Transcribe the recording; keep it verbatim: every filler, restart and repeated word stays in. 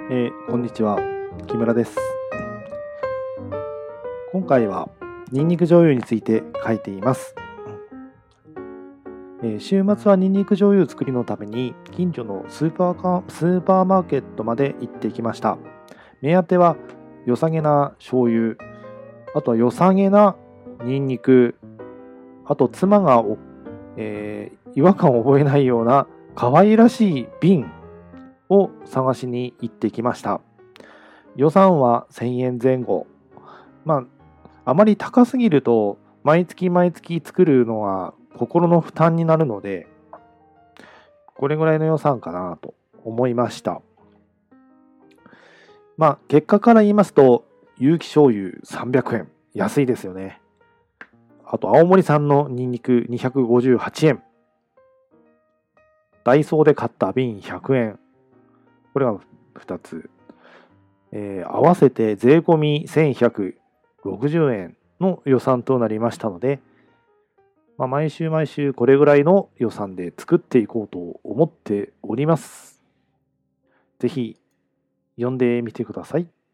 えーこんにちは、木村です。今回はニンニク醤油について書いています。えー週末はニンニク醤油作りのために近所のスーパーカスーパーマーケットまで行ってきました。目当ては良さげな醤油、あとは良さげなニンニク、あと妻がお、えー違和感を覚えないような可愛らしい瓶を探しに行ってきました。予算はせんえんぜん後。まあ、あまり高すぎると毎月毎月作るのは心の負担になるので、これぐらいの予算かなと思いました。まあ、結果から言いますと、有機醤油さんびゃくえん。安いですよね。あと、青森産のニンニクにひゃくごじゅうはちえん。ダイソーで買った瓶ひゃくえん。これがふたつ。えー合わせて税込みせんひゃくろくじゅうえんの予算となりましたので、まあ、毎週毎週これぐらいの予算で作っていこうと思っております。ぜひ読んでみてください。